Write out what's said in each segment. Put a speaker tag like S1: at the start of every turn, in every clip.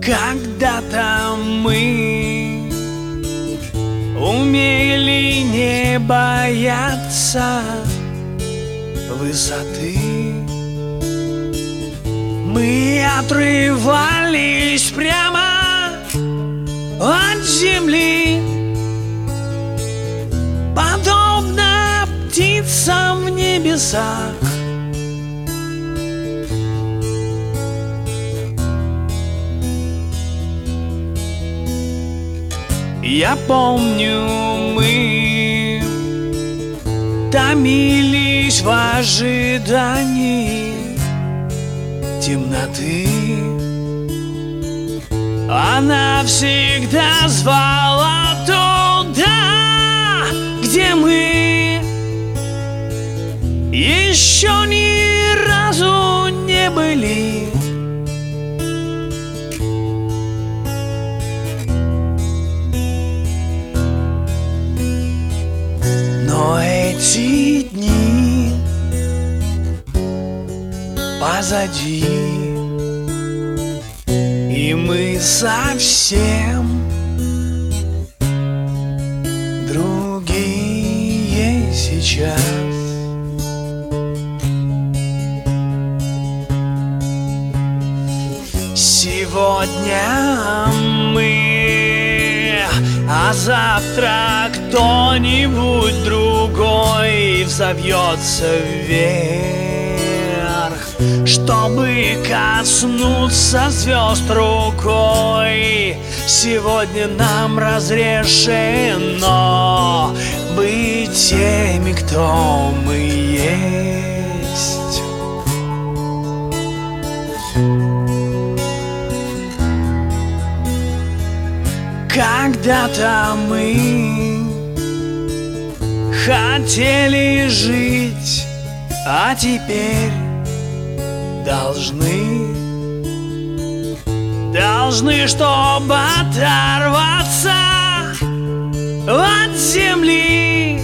S1: Когда-то мы умели не бояться высоты. Мы отрывались прямо от земли, подобно птицам в небесах. Я помню, мы томились в ожидании темноты. Она всегда звала туда, где мы еще ни разу не были. Но эти дни позади, и мы совсем другие сейчас. Сегодня мы, а завтра кто-нибудь другой взовьется вверх, чтобы коснуться звезд рукой. Сегодня нам разрешено быть теми, кто мы есть. Когда-то мы хотели жить, а теперь должны, чтобы оторваться от земли.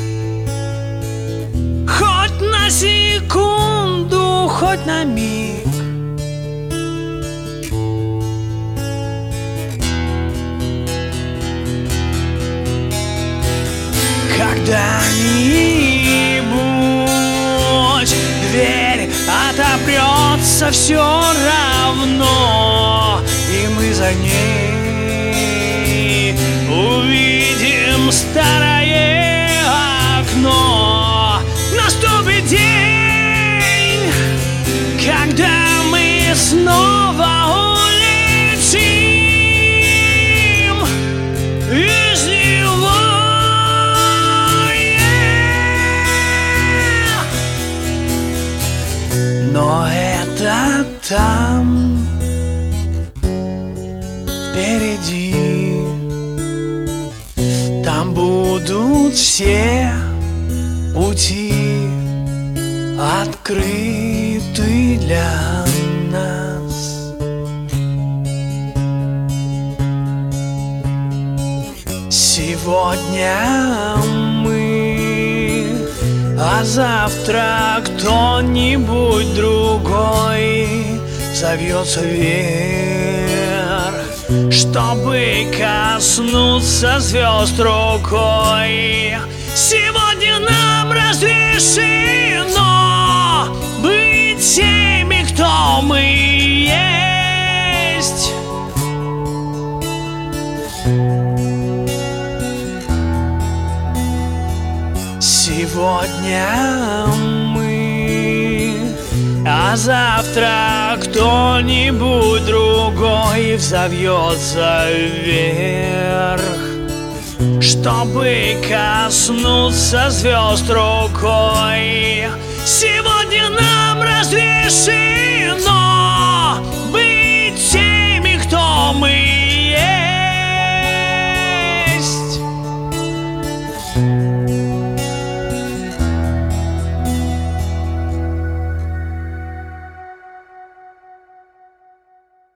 S1: Хоть на секунду, хоть на миг. Когда-нибудь дверь отопрется все равно, и мы за ней увидим старое окно. Наступит день, когда мы снова улетим из него. Но это там, впереди. Там будут все пути открыты для нас. Сегодня мы, а завтра кто-нибудь другой зовется вверх, чтобы коснуться звезд рукой. Сегодня нам разрешено быть теми, кто мы есть. Сегодня мы, а завтра кто-нибудь другой взовьется вверх, чтобы коснуться звезд рукой. Сегодня нам разрешено